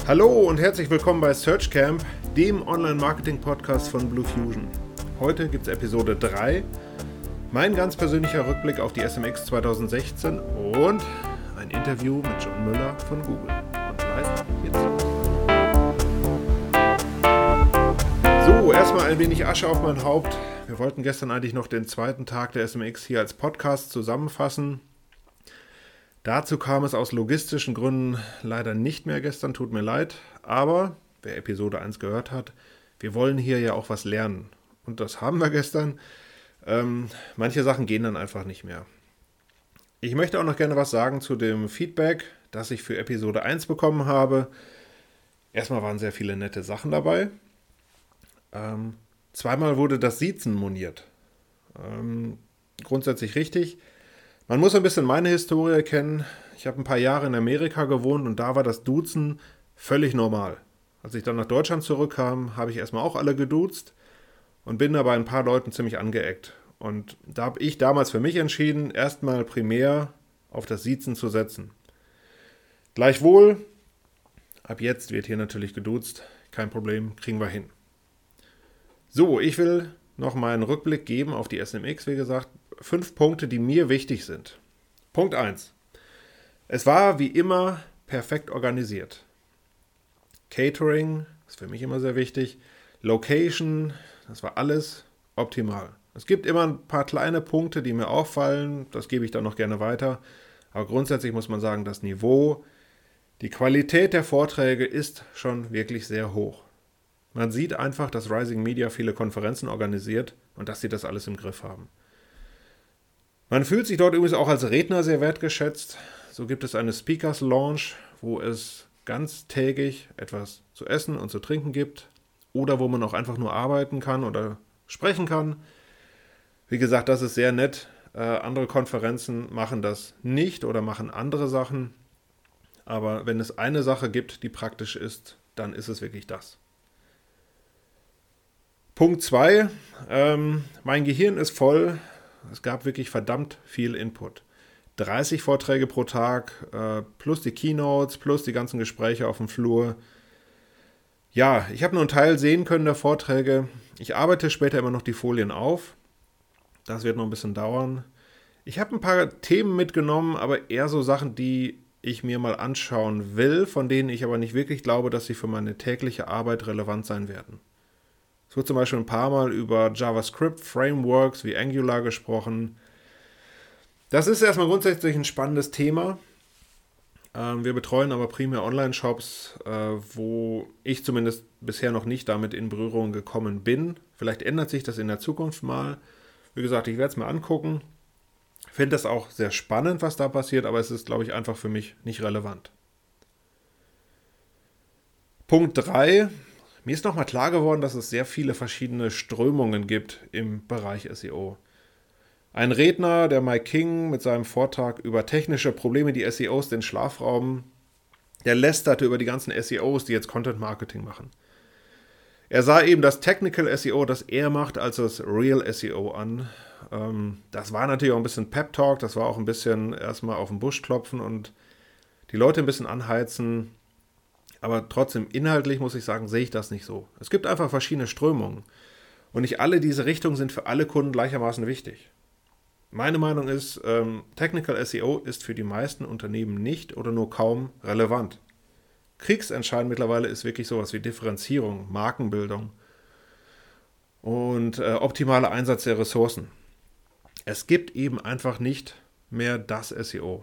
Hallo und herzlich willkommen bei SearchCamp, dem Online-Marketing-Podcast von Blue Fusion. Heute gibt es Episode 3, mein ganz persönlicher Rückblick auf die SMX 2016 und ein Interview mit John Müller von Google. Und gleich geht's los. So, erstmal ein wenig Asche auf mein Haupt. Wir wollten gestern eigentlich noch den zweiten Tag der SMX hier als Podcast zusammenfassen. Dazu kam es aus logistischen Gründen leider nicht mehr gestern, tut mir leid. Aber, wer Episode 1 gehört hat, wir wollen hier ja auch was lernen. Und das haben wir gestern. Manche Sachen gehen dann einfach nicht mehr. Ich möchte auch noch gerne was sagen zu dem Feedback, das ich für Episode 1 bekommen habe. Erstmal waren sehr viele nette Sachen dabei. Zweimal wurde das Siezen moniert. Grundsätzlich richtig. Man muss ein bisschen meine Historie kennen. Ich habe ein paar Jahre in Amerika gewohnt und da war das Duzen völlig normal. Als ich dann nach Deutschland zurückkam, habe ich erstmal auch alle geduzt und bin da bei ein paar Leuten ziemlich angeeckt. Und da habe ich damals für mich entschieden, erstmal primär auf das Siezen zu setzen. Gleichwohl, ab jetzt wird hier natürlich geduzt. Kein Problem, kriegen wir hin. So, ich will noch mal einen Rückblick geben auf die SMX, wie gesagt. 5 Punkte, die mir wichtig sind. Punkt 1. Es war wie immer perfekt organisiert. Catering ist für mich immer sehr wichtig. Location, das war alles optimal. Es gibt immer ein paar kleine Punkte, die mir auffallen. Das gebe ich dann noch gerne weiter. Aber grundsätzlich muss man sagen, das Niveau, die Qualität der Vorträge ist schon wirklich sehr hoch. Man sieht einfach, dass Rising Media viele Konferenzen organisiert und dass sie das alles im Griff haben. Man fühlt sich dort übrigens auch als Redner sehr wertgeschätzt. So gibt es eine Speakers Lounge, wo es ganztägig etwas zu essen und zu trinken gibt oder wo man auch einfach nur arbeiten kann oder sprechen kann. Wie gesagt, das ist sehr nett. Andere Konferenzen machen das nicht oder machen andere Sachen. Aber wenn es eine Sache gibt, die praktisch ist, dann ist es wirklich das. Punkt 2. Mein Gehirn ist voll. Es gab wirklich verdammt viel Input. 30 Vorträge pro Tag, plus die Keynotes, plus die ganzen Gespräche auf dem Flur. Ja, ich habe nur einen Teil sehen können der Vorträge. Ich arbeite später immer noch die Folien auf. Das wird noch ein bisschen dauern. Ich habe ein paar Themen mitgenommen, aber eher so Sachen, die ich mir mal anschauen will, von denen ich aber nicht wirklich glaube, dass sie für meine tägliche Arbeit relevant sein werden. Es wird zum Beispiel ein paar Mal über JavaScript-Frameworks wie Angular gesprochen. Das ist erstmal grundsätzlich ein spannendes Thema. Wir betreuen aber primär Online-Shops, wo ich zumindest bisher noch nicht damit in Berührung gekommen bin. Vielleicht ändert sich das in der Zukunft mal. Wie gesagt, ich werde es mir angucken. Ich finde das auch sehr spannend, was da passiert, aber es ist, glaube ich, einfach für mich nicht relevant. Punkt 3. Mir ist nochmal klar geworden, dass es sehr viele verschiedene Strömungen gibt im Bereich SEO. Ein Redner, der Mike King, mit seinem Vortrag über technische Probleme, die SEOs den Schlaf rauben, der lästerte über die ganzen SEOs, die jetzt Content Marketing machen. Er sah eben das Technical SEO, das er macht, als das Real SEO an. Das war natürlich auch ein bisschen Pep Talk, das war auch ein bisschen erstmal auf den Busch klopfen und die Leute ein bisschen anheizen. Aber trotzdem, inhaltlich muss ich sagen, sehe ich das nicht so. Es gibt einfach verschiedene Strömungen. Und nicht alle diese Richtungen sind für alle Kunden gleichermaßen wichtig. Meine Meinung ist, Technical SEO ist für die meisten Unternehmen nicht oder nur kaum relevant. Kriegsentscheidend mittlerweile ist wirklich sowas wie Differenzierung, Markenbildung und optimaler Einsatz der Ressourcen. Es gibt eben einfach nicht mehr das SEO.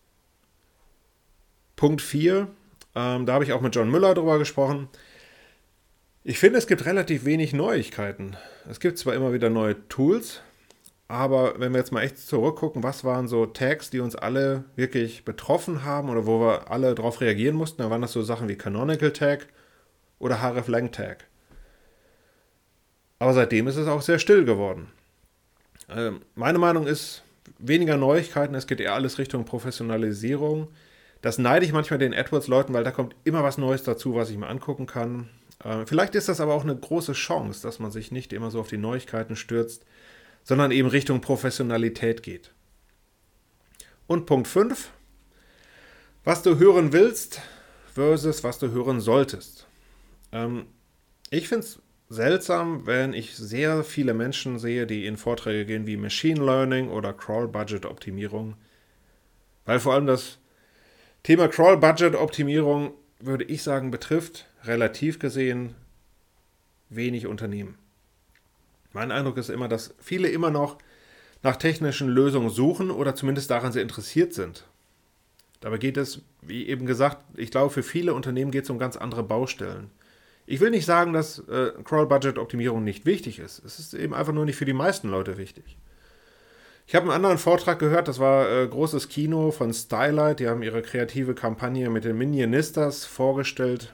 Punkt 4. Da habe ich auch mit John Müller drüber gesprochen. Ich finde, es gibt relativ wenig Neuigkeiten. Es gibt zwar immer wieder neue Tools, aber wenn wir jetzt mal echt zurückgucken, was waren so Tags, die uns alle wirklich betroffen haben oder wo wir alle darauf reagieren mussten, dann waren das so Sachen wie Canonical Tag oder hreflang Tag. Aber seitdem ist es auch sehr still geworden. Meine Meinung ist, weniger Neuigkeiten, es geht eher alles Richtung Professionalisierung. Das neide ich manchmal den AdWords-Leuten, weil da kommt immer was Neues dazu, was ich mir angucken kann. Vielleicht ist das aber auch eine große Chance, dass man sich nicht immer so auf die Neuigkeiten stürzt, sondern eben Richtung Professionalität geht. Und Punkt 5. Was du hören willst, versus was du hören solltest. Ich finde es seltsam, wenn ich sehr viele Menschen sehe, die in Vorträge gehen wie Machine Learning oder Crawl-Budget-Optimierung. Weil vor allem das Thema Crawl-Budget-Optimierung, würde ich sagen, betrifft relativ gesehen wenig Unternehmen. Mein Eindruck ist immer, dass viele immer noch nach technischen Lösungen suchen oder zumindest daran sehr interessiert sind. Dabei geht es, wie eben gesagt, ich glaube, für viele Unternehmen geht es um ganz andere Baustellen. Ich will nicht sagen, dass Crawl-Budget-Optimierung nicht wichtig ist. Es ist eben einfach nur nicht für die meisten Leute wichtig. Ich habe einen anderen Vortrag gehört, das war großes Kino von Stylight. Die haben ihre kreative Kampagne mit den Minionistas vorgestellt.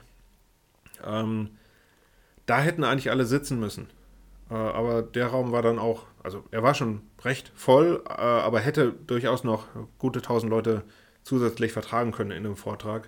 Da hätten eigentlich alle sitzen müssen. Aber der Raum war dann auch, also er war schon recht voll, aber hätte durchaus noch gute 1000 Leute zusätzlich vertragen können in einem Vortrag.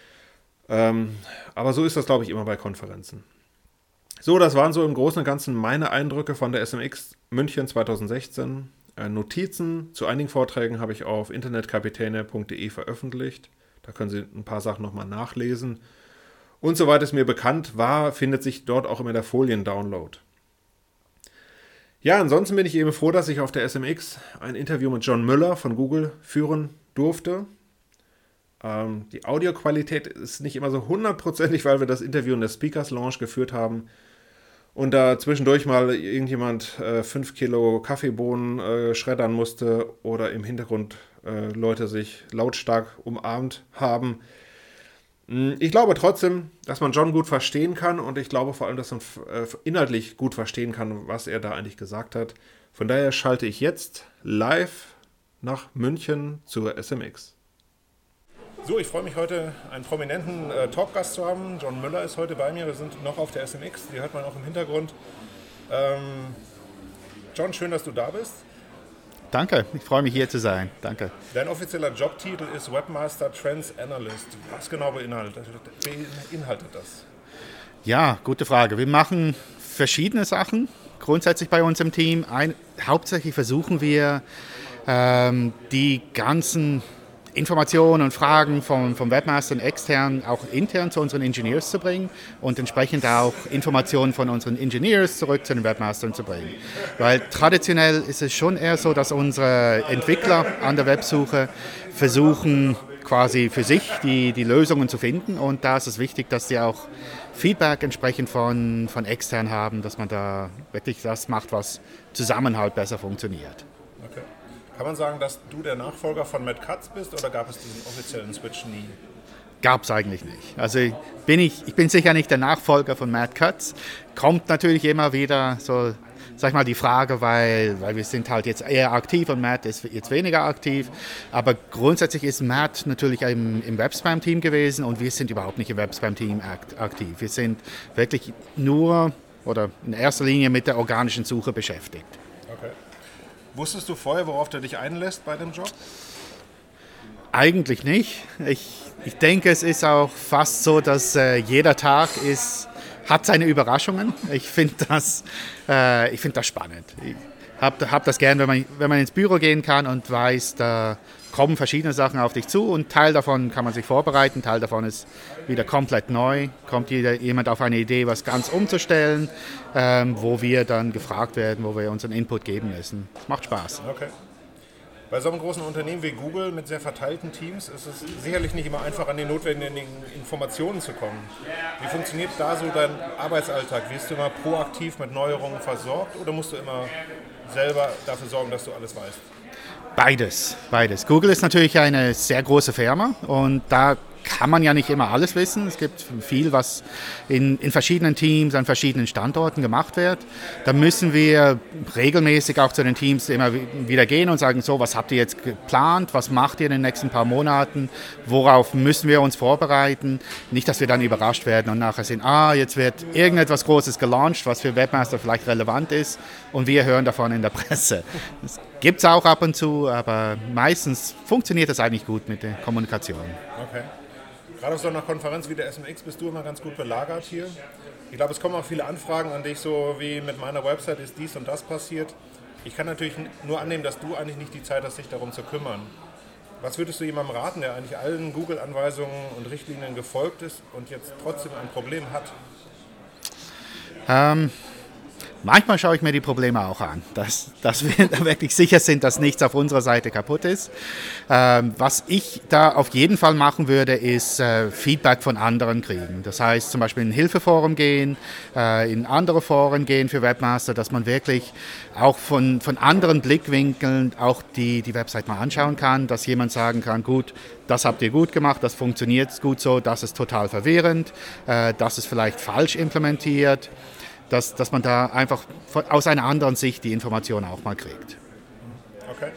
Aber so ist das, glaube ich, immer bei Konferenzen. So, das waren so im Großen und Ganzen meine Eindrücke von der SMX München 2016. Notizen zu einigen Vorträgen habe ich auf internetkapitäne.de veröffentlicht. Da können Sie ein paar Sachen nochmal nachlesen. Und soweit es mir bekannt war, findet sich dort auch immer der Folien-Download. Ja, ansonsten bin ich eben froh, dass ich auf der SMX ein Interview mit John Müller von Google führen durfte. Die Audioqualität ist nicht immer so hundertprozentig, weil wir das Interview in der Speakers Lounge geführt haben und da zwischendurch mal irgendjemand 5 Kilo Kaffeebohnen schreddern musste oder im Hintergrund Leute sich lautstark umarmt haben. Ich glaube trotzdem, dass man John gut verstehen kann und ich glaube vor allem, dass man inhaltlich gut verstehen kann, was er da eigentlich gesagt hat. Von daher schalte ich jetzt live nach München zur SMX. So, ich freue mich heute, einen prominenten Talkgast zu haben. John Müller ist heute bei mir. Wir sind noch auf der SMX. Die hört man auch im Hintergrund. John, schön, dass du da bist. Danke, ich freue mich hier zu sein. Danke. Dein offizieller Jobtitel ist Webmaster Trends Analyst. Was genau beinhaltet das? Ja, gute Frage. Wir machen verschiedene Sachen grundsätzlich bei uns im Team. Hauptsächlich versuchen wir, die ganzen Informationen und Fragen vom Webmastern extern auch intern zu unseren Engineers zu bringen und entsprechend auch Informationen von unseren Engineers zurück zu den Webmastern zu bringen. Weil traditionell ist es schon eher so, dass unsere Entwickler an der Websuche versuchen, quasi für sich die Lösungen zu finden und da ist es wichtig, dass sie auch Feedback entsprechend von extern haben, dass man da wirklich das macht, was zusammen halt besser funktioniert. Okay. Kann man sagen, dass du der Nachfolger von Matt Cutts bist oder gab es diesen offiziellen Switch nie? Gab es eigentlich nicht. Also ich bin sicher nicht der Nachfolger von Matt Cutts. Kommt natürlich immer wieder so, sag ich mal, die Frage, weil wir sind halt jetzt eher aktiv und Matt ist jetzt weniger aktiv. Aber grundsätzlich ist Matt natürlich im Webspam-Team gewesen und wir sind überhaupt nicht im Webspam-Team aktiv. Wir sind wirklich nur oder in erster Linie mit der organischen Suche beschäftigt. Okay. Wusstest du vorher, worauf du dich einlässt bei dem Job? Eigentlich nicht. Ich denke, es ist auch fast so, dass jeder Tag hat seine Überraschungen. Ich finde das spannend. Ich hab das gern, wenn man ins Büro gehen kann und weiß, da kommen verschiedene Sachen auf dich zu und Teil davon kann man sich vorbereiten, Teil davon ist wieder komplett neu. Kommt jemand auf eine Idee, was ganz umzustellen, wo wir dann gefragt werden, wo wir unseren Input geben müssen. Das macht Spaß. Okay. Bei so einem großen Unternehmen wie Google mit sehr verteilten Teams ist es sicherlich nicht immer einfach, an die notwendigen Informationen zu kommen. Wie funktioniert da so dein Arbeitsalltag? Wirst du immer proaktiv mit Neuerungen versorgt oder musst du immer selber dafür sorgen, dass du alles weißt? Beides. Google ist natürlich eine sehr große Firma und da kann man ja nicht immer alles wissen. Es gibt viel, was in verschiedenen Teams an verschiedenen Standorten gemacht wird. Da müssen wir regelmäßig auch zu den Teams immer wieder gehen und sagen, so, was habt ihr jetzt geplant? Was macht ihr in den nächsten paar Monaten? Worauf müssen wir uns vorbereiten? Nicht, dass wir dann überrascht werden und nachher sehen, jetzt wird irgendetwas Großes gelauncht, was für Webmaster vielleicht relevant ist und wir hören davon in der Presse. Das gibt es auch ab und zu, aber meistens funktioniert das eigentlich gut mit der Kommunikation. Okay. Gerade auf so einer Konferenz wie der SMX bist du immer ganz gut belagert hier. Ich glaube, es kommen auch viele Anfragen an dich, so wie mit meiner Website ist dies und das passiert. Ich kann natürlich nur annehmen, dass du eigentlich nicht die Zeit hast, dich darum zu kümmern. Was würdest du jemandem raten, der eigentlich allen Google-Anweisungen und Richtlinien gefolgt ist und jetzt trotzdem ein Problem hat? Manchmal schaue ich mir die Probleme auch an, dass wir da wirklich sicher sind, dass nichts auf unserer Seite kaputt ist. Was ich da auf jeden Fall machen würde, ist Feedback von anderen kriegen. Das heißt zum Beispiel in ein Hilfeforum gehen, in andere Foren gehen für Webmaster, dass man wirklich auch von anderen Blickwinkeln auch die Website mal anschauen kann, dass jemand sagen kann, gut, das habt ihr gut gemacht, das funktioniert gut so, das ist total verwirrend, das ist vielleicht falsch implementiert. Dass man da einfach aus einer anderen Sicht die Informationen auch mal kriegt. Okay.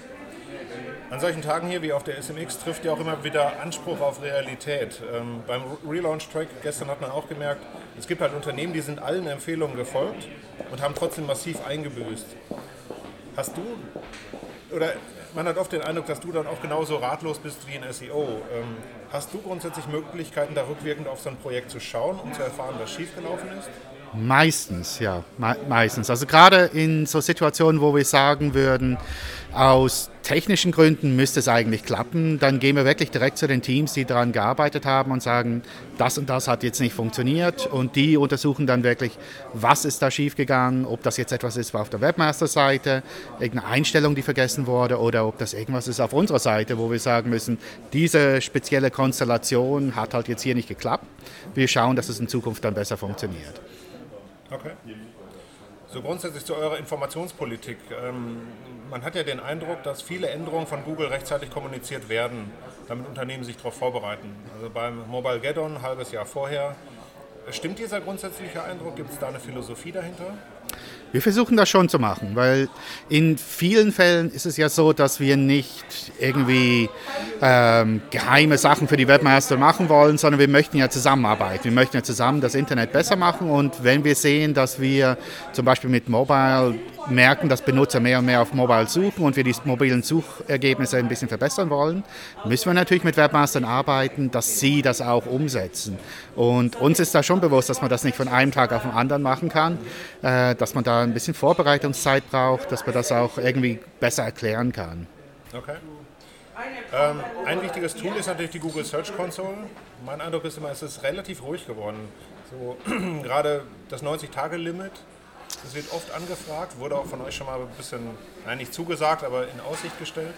An solchen Tagen hier wie auf der SMX trifft ja auch immer wieder Anspruch auf Realität. Beim Relaunch-Track gestern hat man auch gemerkt, es gibt halt Unternehmen, die sind allen Empfehlungen gefolgt und haben trotzdem massiv eingebüßt. Hast du, oder man hat oft den Eindruck, dass du dann auch genauso ratlos bist wie ein SEO. Hast du grundsätzlich Möglichkeiten, da rückwirkend auf so ein Projekt zu schauen, um zu erfahren, was schiefgelaufen ist? Meistens, ja, meistens. Also gerade in so Situationen, wo wir sagen würden, aus technischen Gründen müsste es eigentlich klappen, dann gehen wir wirklich direkt zu den Teams, die daran gearbeitet haben und sagen, das und das hat jetzt nicht funktioniert und die untersuchen dann wirklich, was ist da schiefgegangen, ob das jetzt etwas ist auf der Webmaster-Seite, irgendeine Einstellung, die vergessen wurde oder ob das irgendwas ist auf unserer Seite, wo wir sagen müssen, diese spezielle Konstellation hat halt jetzt hier nicht geklappt. Wir schauen, dass es in Zukunft dann besser funktioniert. Okay. So grundsätzlich zu eurer Informationspolitik. Man hat ja den Eindruck, dass viele Änderungen von Google rechtzeitig kommuniziert werden, damit Unternehmen sich darauf vorbereiten. Also beim Mobile Get-On ein halbes Jahr vorher. Stimmt dieser grundsätzliche Eindruck? Gibt es da eine Philosophie dahinter? Wir versuchen das schon zu machen, weil in vielen Fällen ist es ja so, dass wir nicht irgendwie geheime Sachen für die Webmaster machen wollen, sondern wir möchten ja zusammenarbeiten. Wir möchten ja zusammen das Internet besser machen und wenn wir sehen, dass wir zum Beispiel mit Mobile merken, dass Benutzer mehr und mehr auf Mobile suchen und wir die mobilen Suchergebnisse ein bisschen verbessern wollen, müssen wir natürlich mit Webmastern arbeiten, dass sie das auch umsetzen. Und uns ist da schon bewusst, dass man das nicht von einem Tag auf den anderen machen kann, dass man da ein bisschen Vorbereitungszeit braucht, dass man das auch irgendwie besser erklären kann. Okay. Ein wichtiges Tool ist natürlich die Google Search Console. Mein Eindruck ist immer, es ist relativ ruhig geworden. So, gerade das 90-Tage-Limit, das wird oft angefragt, wurde auch von euch schon mal ein bisschen, nicht zugesagt, aber in Aussicht gestellt.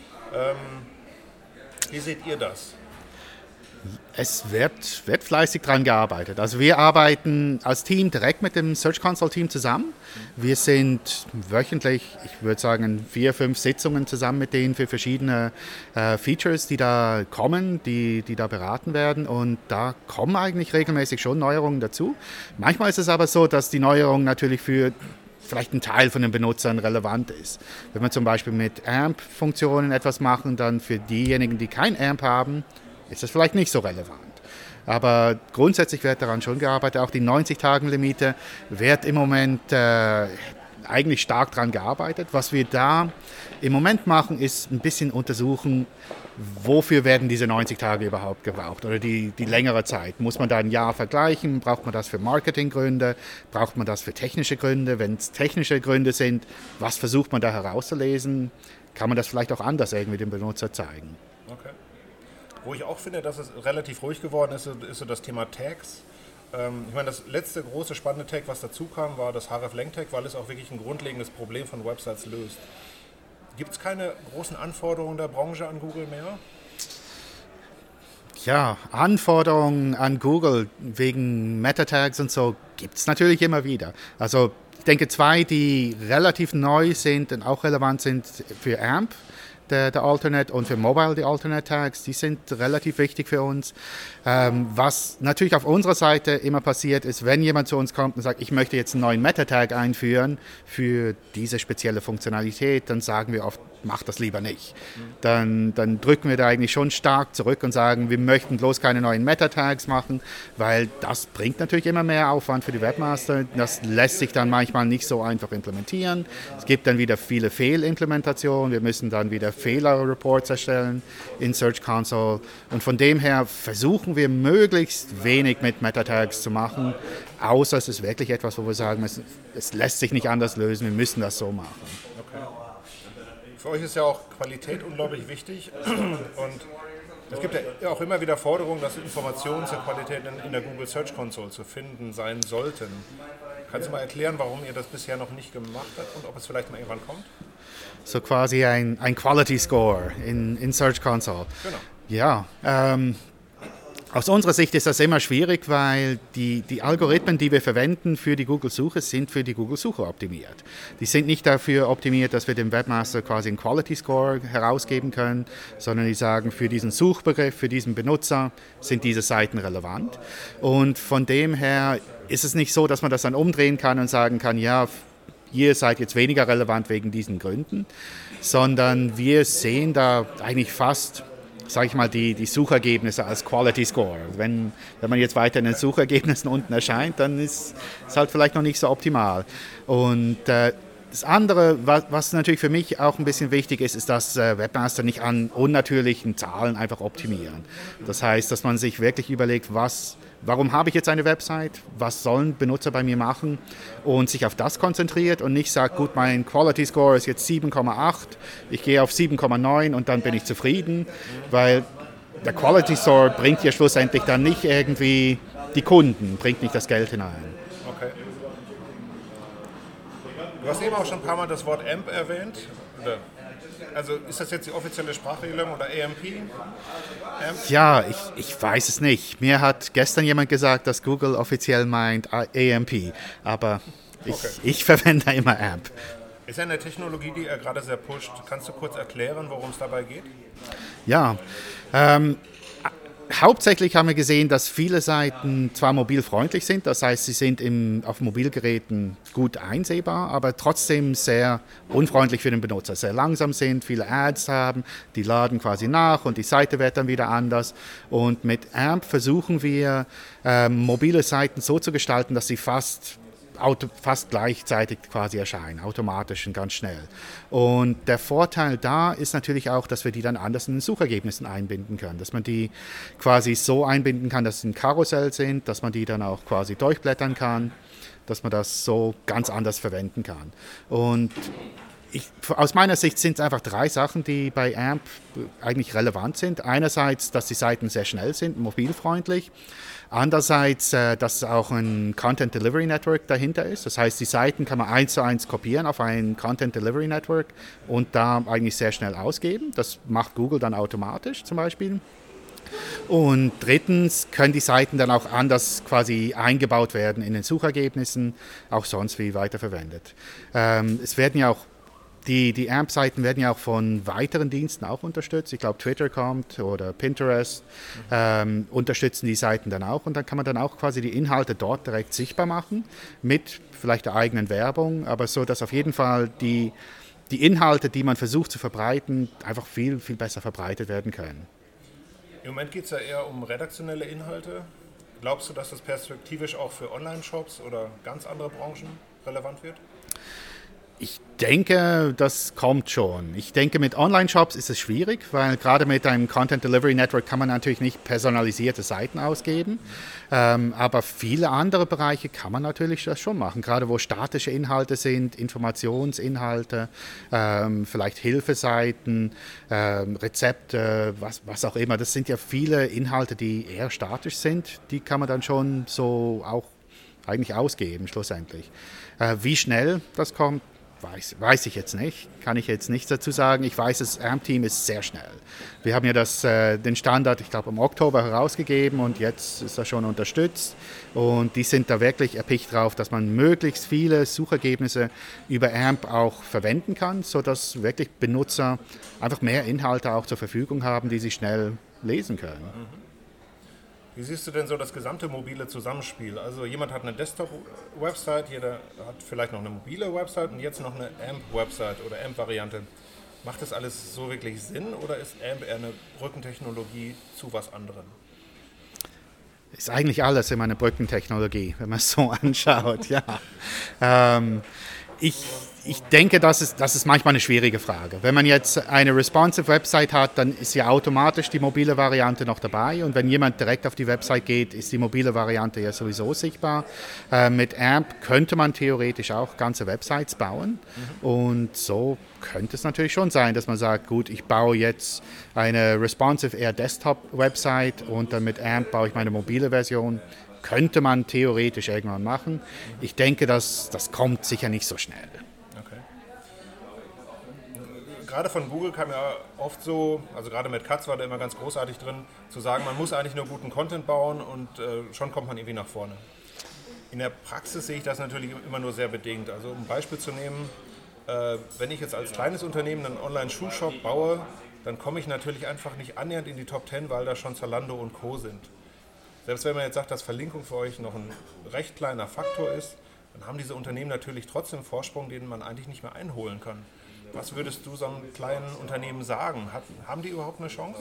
Wie seht ihr das? Es wird fleißig dran gearbeitet. Also wir arbeiten als Team direkt mit dem Search Console Team zusammen. Wir sind wöchentlich, ich würde sagen, 4-5 Sitzungen zusammen mit denen für verschiedene Features, die da kommen, die da beraten werden. Und da kommen eigentlich regelmäßig schon Neuerungen dazu. Manchmal ist es aber so, dass die Neuerung natürlich für vielleicht ein Teil von den Benutzern relevant ist. Wenn wir zum Beispiel mit AMP-Funktionen etwas machen, dann für diejenigen, die kein AMP haben, ist das vielleicht nicht so relevant. Aber grundsätzlich wird daran schon gearbeitet. Auch die 90-Tagen-Limite wird im Moment eigentlich stark daran gearbeitet. Was wir da im Moment machen, ist ein bisschen untersuchen, wofür werden diese 90 Tage überhaupt gebraucht oder die längere Zeit. Muss man da ein Jahr vergleichen? Braucht man das für Marketinggründe? Braucht man das für technische Gründe? Wenn es technische Gründe sind, was versucht man da herauszulesen? Kann man das vielleicht auch anders irgendwie dem Benutzer zeigen? Okay. Wo ich auch finde, dass es relativ ruhig geworden ist, ist so das Thema Tags. Ich meine, das letzte große spannende Tag, was dazu kam, war das hreflang-Tag, weil es auch wirklich ein grundlegendes Problem von Websites löst. Gibt es keine großen Anforderungen der Branche an Google mehr? Ja, Anforderungen an Google wegen Meta-Tags und so gibt es natürlich immer wieder. Also ich denke, zwei, die relativ neu sind und auch relevant sind für AMP, der Alternate, und für Mobile die Alternate Tags, die sind relativ wichtig für uns. Was natürlich auf unserer Seite immer passiert ist, wenn jemand zu uns kommt und sagt, ich möchte jetzt einen neuen Meta-Tag einführen für diese spezielle Funktionalität, dann sagen wir oft, mach das lieber nicht. Dann drücken wir da eigentlich schon stark zurück und sagen, wir möchten bloß keine neuen Meta-Tags machen, weil das bringt natürlich immer mehr Aufwand für die Webmaster. Das lässt sich dann manchmal nicht so einfach implementieren. Es gibt dann wieder viele Fehlimplementationen. Wir müssen dann wieder Fehlerreports erstellen in Search Console. Und von dem her versuchen wir möglichst wenig mit Meta-Tags zu machen, außer es ist wirklich etwas, wo wir sagen müssen, es lässt sich nicht anders lösen, wir müssen das so machen. Für euch ist ja auch Qualität unglaublich wichtig und es gibt ja auch immer wieder Forderungen, dass Informationen zur Qualität in der Google Search Console zu finden sein sollten. Kannst du mal erklären, warum ihr das bisher noch nicht gemacht habt und ob es vielleicht mal irgendwann kommt? So quasi ein Quality Score in Search Console. Genau. Ja, aus unserer Sicht ist das immer schwierig, weil die Algorithmen, die wir verwenden für die Google-Suche, sind für die Google-Suche optimiert. Die sind nicht dafür optimiert, dass wir dem Webmaster quasi einen Quality Score herausgeben können, sondern die sagen, für diesen Suchbegriff, für diesen Benutzer sind diese Seiten relevant. Und von dem her ist es nicht so, dass man das dann umdrehen kann und sagen kann, ja, ihr seid jetzt weniger relevant wegen diesen Gründen, sondern wir sehen da eigentlich fast, sage ich mal, die Suchergebnisse als Quality Score. Wenn man jetzt weiter in den Suchergebnissen unten erscheint, dann ist es halt vielleicht noch nicht so optimal. Und das andere, was natürlich für mich auch ein bisschen wichtig ist, ist, dass Webmaster nicht an unnatürlichen Zahlen einfach optimieren. Das heißt, dass man sich wirklich überlegt, warum habe ich jetzt eine Website, was sollen Benutzer bei mir machen und sich auf das konzentriert und nicht sagt, gut, mein Quality Score ist jetzt 7,8, ich gehe auf 7,9 und dann bin ich zufrieden, weil der Quality Score bringt ja schlussendlich dann nicht irgendwie die Kunden, bringt nicht das Geld hinein. Okay. Du hast eben auch schon ein paar Mal das Wort AMP erwähnt. Also ist das jetzt die offizielle Sprachregelung oder AMP? AMP? Ja, ich weiß es nicht. Mir hat gestern jemand gesagt, dass Google offiziell meint AMP, aber ich verwende immer AMP. Ist ja eine Technologie, die er gerade sehr pusht. Kannst du kurz erklären, worum es dabei geht? Ja, hauptsächlich haben wir gesehen, dass viele Seiten zwar mobilfreundlich sind, das heißt, sie sind auf Mobilgeräten gut einsehbar, aber trotzdem sehr unfreundlich für den Benutzer, sehr langsam sind, viele Ads haben, die laden quasi nach und die Seite wird dann wieder anders. Und mit AMP versuchen wir, mobile Seiten so zu gestalten, dass sie fast gleichzeitig quasi erscheinen, automatisch und ganz schnell. Und der Vorteil da ist natürlich auch, dass wir die dann anders in den Suchergebnissen einbinden können, dass man die quasi so einbinden kann, dass sie ein Karussell sind, dass man die dann auch quasi durchblättern kann, dass man das so ganz anders verwenden kann. Und aus meiner Sicht sind es einfach 3 Sachen, die bei AMP eigentlich relevant sind. Einerseits, dass die Seiten sehr schnell sind, mobilfreundlich. Andererseits, dass auch ein Content Delivery Network dahinter ist. Das heißt, die Seiten kann man 1:1 kopieren auf ein Content Delivery Network und da eigentlich sehr schnell ausgeben. Das macht Google dann automatisch zum Beispiel. Und drittens können die Seiten dann auch anders quasi eingebaut werden in den Suchergebnissen, auch sonst wie weiterverwendet. Es werden ja auch Die AMP-Seiten werden ja auch von weiteren Diensten auch unterstützt. Ich glaube, Twitter kommt oder Pinterest unterstützen die Seiten dann auch. Und dann kann man dann auch quasi die Inhalte dort direkt sichtbar machen, mit vielleicht der eigenen Werbung, aber so, dass auf jeden Fall die Inhalte, die man versucht zu verbreiten, einfach viel, viel besser verbreitet werden können. Im Moment geht es ja eher um redaktionelle Inhalte. Glaubst du, dass das perspektivisch auch für Online-Shops oder ganz andere Branchen relevant wird? Ich denke, das kommt schon. Ich denke, mit Online-Shops ist es schwierig, weil gerade mit einem Content Delivery Network kann man natürlich nicht personalisierte Seiten ausgeben. Aber viele andere Bereiche kann man natürlich das schon machen. Gerade wo statische Inhalte sind, Informationsinhalte, vielleicht Hilfeseiten, Rezepte, was auch immer. Das sind ja viele Inhalte, die eher statisch sind. Die kann man dann schon so auch eigentlich ausgeben, schlussendlich. Wie schnell das kommt, weiß ich jetzt nicht, kann ich jetzt nichts dazu sagen. Ich weiß, das AMP-Team ist sehr schnell. Wir haben ja den Standard, ich glaube, im Oktober herausgegeben und jetzt ist er schon unterstützt. Und die sind da wirklich erpicht drauf, dass man möglichst viele Suchergebnisse über AMP auch verwenden kann, sodass wirklich Benutzer einfach mehr Inhalte auch zur Verfügung haben, die sie schnell lesen können. Wie siehst du denn so das gesamte mobile Zusammenspiel? Also jemand hat eine Desktop-Website, jeder hat vielleicht noch eine mobile Website und jetzt noch eine AMP-Website oder AMP-Variante. Macht das alles so wirklich Sinn oder ist AMP eher eine Brückentechnologie zu was anderem? Ist eigentlich alles immer eine Brückentechnologie, wenn man es so anschaut, ja. Ich denke, das ist manchmal eine schwierige Frage. Wenn man jetzt eine responsive Website hat, dann ist ja automatisch die mobile Variante noch dabei. Und wenn jemand direkt auf die Website geht, ist die mobile Variante ja sowieso sichtbar. Mit AMP könnte man theoretisch auch ganze Websites bauen. Und so könnte es natürlich schon sein, dass man sagt, gut, ich baue jetzt eine responsive eher Desktop-Website und dann mit AMP baue ich meine mobile Version. Könnte man theoretisch irgendwann machen. Ich denke, das kommt sicher nicht so schnell. Okay. Gerade von Google kam ja oft so, also gerade mit Katz war da immer ganz großartig drin, zu sagen, man muss eigentlich nur guten Content bauen und schon kommt man irgendwie nach vorne. In der Praxis sehe ich das natürlich immer nur sehr bedingt. Also um ein Beispiel zu nehmen, wenn ich jetzt als kleines Unternehmen einen Online-Schuhshop baue, dann komme ich natürlich einfach nicht annähernd in die Top 10, weil da schon Zalando und Co. sind. Selbst wenn man jetzt sagt, dass Verlinkung für euch noch ein recht kleiner Faktor ist, dann haben diese Unternehmen natürlich trotzdem einen Vorsprung, den man eigentlich nicht mehr einholen kann. Was würdest du so einem kleinen Unternehmen sagen? Haben die überhaupt eine Chance?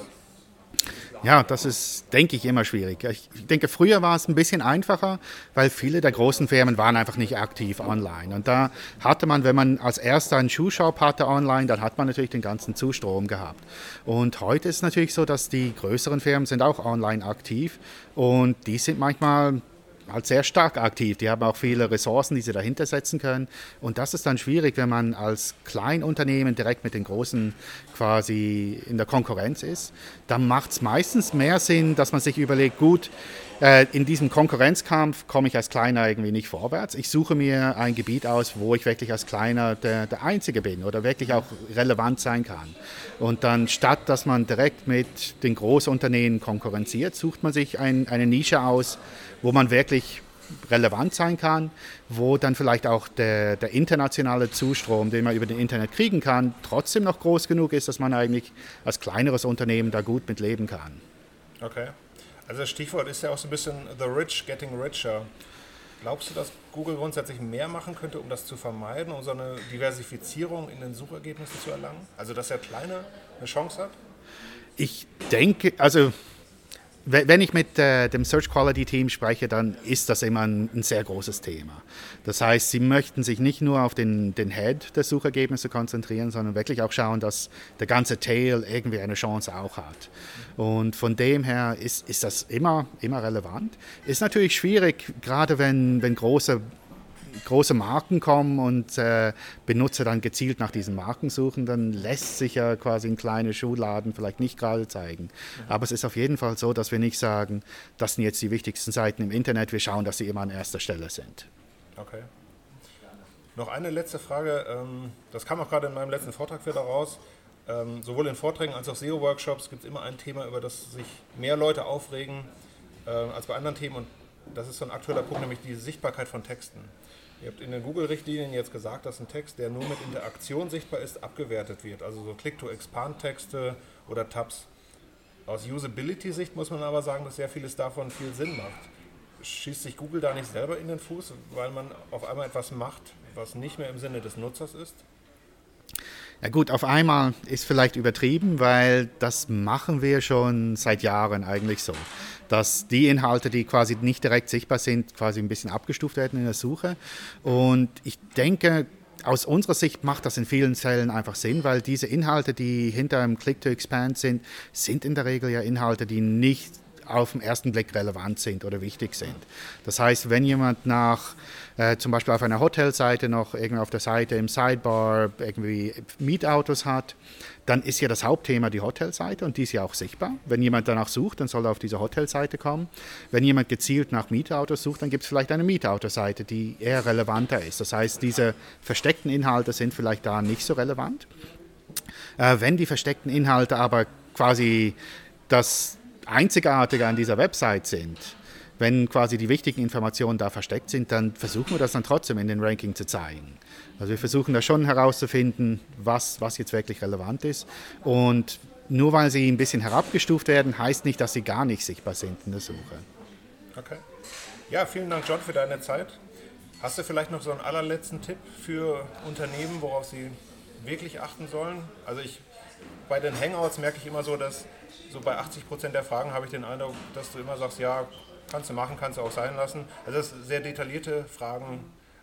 Ja, das ist, denke ich, immer schwierig. Ich denke, früher war es ein bisschen einfacher, weil viele der großen Firmen waren einfach nicht aktiv online. Und da hatte man, wenn man als erster einen Schuhshop hatte online, dann hat man natürlich den ganzen Zustrom gehabt. Und heute ist es natürlich so, dass die größeren Firmen sind auch online aktiv und die sind manchmal halt sehr stark aktiv. Die haben auch viele Ressourcen, die sie dahinter setzen können. Und das ist dann schwierig, wenn man als Kleinunternehmen direkt mit den Großen quasi in der Konkurrenz ist. Dann macht es meistens mehr Sinn, dass man sich überlegt, gut, in diesem Konkurrenzkampf komme ich als Kleiner irgendwie nicht vorwärts. Ich suche mir ein Gebiet aus, wo ich wirklich als Kleiner der Einzige bin oder wirklich auch relevant sein kann. Und dann statt, dass man direkt mit den Großunternehmen konkurrenziert, sucht man sich eine Nische aus, wo man wirklich relevant sein kann, wo dann vielleicht auch der internationale Zustrom, den man über den Internet kriegen kann, trotzdem noch groß genug ist, dass man eigentlich als kleineres Unternehmen da gut mit leben kann. Okay. Also das Stichwort ist ja auch so ein bisschen the rich getting richer. Glaubst du, dass Google grundsätzlich mehr machen könnte, um das zu vermeiden, um so eine Diversifizierung in den Suchergebnissen zu erlangen? Also dass der Kleine eine Chance hat? Ich denke, also wenn ich mit dem Search Quality Team spreche, dann ist das immer ein sehr großes Thema. Das heißt, sie möchten sich nicht nur auf den Head der Suchergebnisse konzentrieren, sondern wirklich auch schauen, dass der ganze Tail irgendwie eine Chance auch hat. Und von dem her ist das immer relevant. Ist natürlich schwierig, gerade wenn große Marken kommen und Benutzer dann gezielt nach diesen Marken suchen, dann lässt sich ja quasi ein kleiner Schuhladen vielleicht nicht gerade zeigen. Aber es ist auf jeden Fall so, dass wir nicht sagen, das sind jetzt die wichtigsten Seiten im Internet, wir schauen, dass sie immer an erster Stelle sind. Okay. Noch eine letzte Frage, das kam auch gerade in meinem letzten Vortrag wieder raus. Sowohl in Vorträgen als auch SEO-Workshops gibt es immer ein Thema, über das sich mehr Leute aufregen als bei anderen Themen und das ist so ein aktueller Punkt, nämlich die Sichtbarkeit von Texten. Ihr habt in den Google-Richtlinien jetzt gesagt, dass ein Text, der nur mit Interaktion sichtbar ist, abgewertet wird. Also so Click-to-Expand-Texte oder Tabs. Aus Usability-Sicht muss man aber sagen, dass sehr vieles davon viel Sinn macht. Schießt sich Google da nicht selber in den Fuß, weil man auf einmal etwas macht, was nicht mehr im Sinne des Nutzers ist? Ja gut, auf einmal ist vielleicht übertrieben, weil das machen wir schon seit Jahren eigentlich so, dass die Inhalte, die quasi nicht direkt sichtbar sind, quasi ein bisschen abgestuft werden in der Suche. Und ich denke, aus unserer Sicht macht das in vielen Fällen einfach Sinn, weil diese Inhalte, die hinter einem Click-to-Expand sind in der Regel ja Inhalte, die nicht auf den ersten Blick relevant sind oder wichtig sind. Das heißt, wenn jemand zum Beispiel auf einer Hotelseite noch irgendwie auf der Seite im Sidebar irgendwie Mietautos hat, dann ist ja das Hauptthema die Hotelseite und die ist ja auch sichtbar. Wenn jemand danach sucht, dann soll er auf diese Hotelseite kommen. Wenn jemand gezielt nach Mietautos sucht, dann gibt es vielleicht eine Mietautoseite, die eher relevanter ist. Das heißt, diese versteckten Inhalte sind vielleicht da nicht so relevant. Wenn die versteckten Inhalte aber quasi das Einzigartige an dieser Website sind, wenn quasi die wichtigen Informationen da versteckt sind, dann versuchen wir das dann trotzdem in den Ranking zu zeigen. Also wir versuchen da schon herauszufinden, was jetzt wirklich relevant ist. Und nur weil sie ein bisschen herabgestuft werden, heißt nicht, dass sie gar nicht sichtbar sind in der Suche. Okay. Ja, vielen Dank, John, für deine Zeit. Hast du vielleicht noch so einen allerletzten Tipp für Unternehmen, worauf sie wirklich achten sollen? Also bei den Hangouts merke ich immer so, dass so bei 80% der Fragen habe ich den Eindruck, dass du immer sagst, ja, kannst du machen, kannst du auch sein lassen. Also das sind sehr detaillierte Fragen.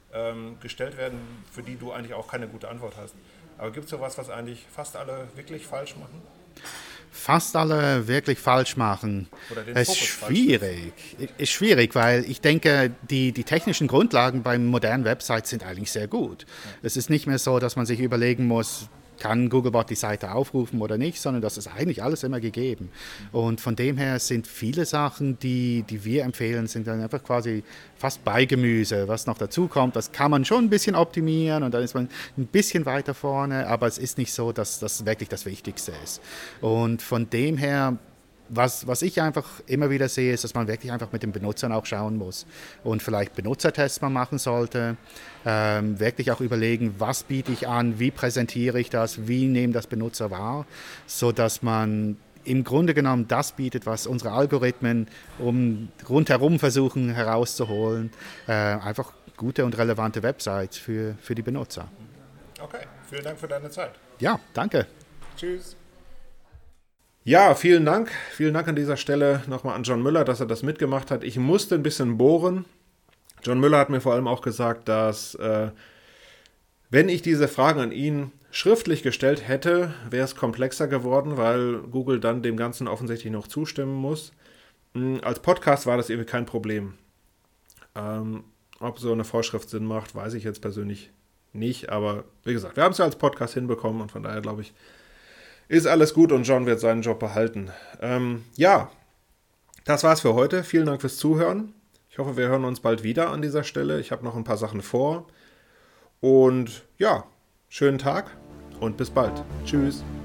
gestellt werden, für die du eigentlich auch keine gute Antwort hast. Aber gibt es sowas, was eigentlich fast alle wirklich falsch machen? Fast alle wirklich falsch machen. Oder den Es ist Fokus falsch schwierig. Ist schwierig, weil ich denke, die technischen Grundlagen beim modernen Websites sind eigentlich sehr gut. Es ist nicht mehr so, dass man sich überlegen muss, kann Googlebot die Seite aufrufen oder nicht, sondern das ist eigentlich alles immer gegeben. Und von dem her sind viele Sachen, die wir empfehlen, sind dann einfach quasi fast Beigemüse. Was noch dazu kommt, das kann man schon ein bisschen optimieren und dann ist man ein bisschen weiter vorne, aber es ist nicht so, dass das wirklich das Wichtigste ist. Und von dem her, was ich einfach immer wieder sehe, ist, dass man wirklich einfach mit den Benutzern auch schauen muss und vielleicht Benutzertests mal machen sollte, wirklich auch überlegen, was biete ich an, wie präsentiere ich das, wie nehmen das Benutzer wahr, sodass man im Grunde genommen das bietet, was unsere Algorithmen rundherum versuchen herauszuholen, einfach gute und relevante Websites für die Benutzer. Okay, vielen Dank für deine Zeit. Ja, danke. Tschüss. Ja, vielen Dank. Vielen Dank an dieser Stelle nochmal an John Müller, dass er das mitgemacht hat. Ich musste ein bisschen bohren. John Müller hat mir vor allem auch gesagt, dass wenn ich diese Fragen an ihn schriftlich gestellt hätte, wäre es komplexer geworden, weil Google dann dem Ganzen offensichtlich noch zustimmen muss. Als Podcast war das irgendwie kein Problem. Ob so eine Vorschrift Sinn macht, weiß ich jetzt persönlich nicht. Aber wie gesagt, wir haben es ja als Podcast hinbekommen und von daher glaube ich, ist alles gut und John wird seinen Job behalten. Ja, das war's für heute. Vielen Dank fürs Zuhören. Ich hoffe, wir hören uns bald wieder an dieser Stelle. Ich habe noch ein paar Sachen vor. Und ja, schönen Tag und bis bald. Tschüss.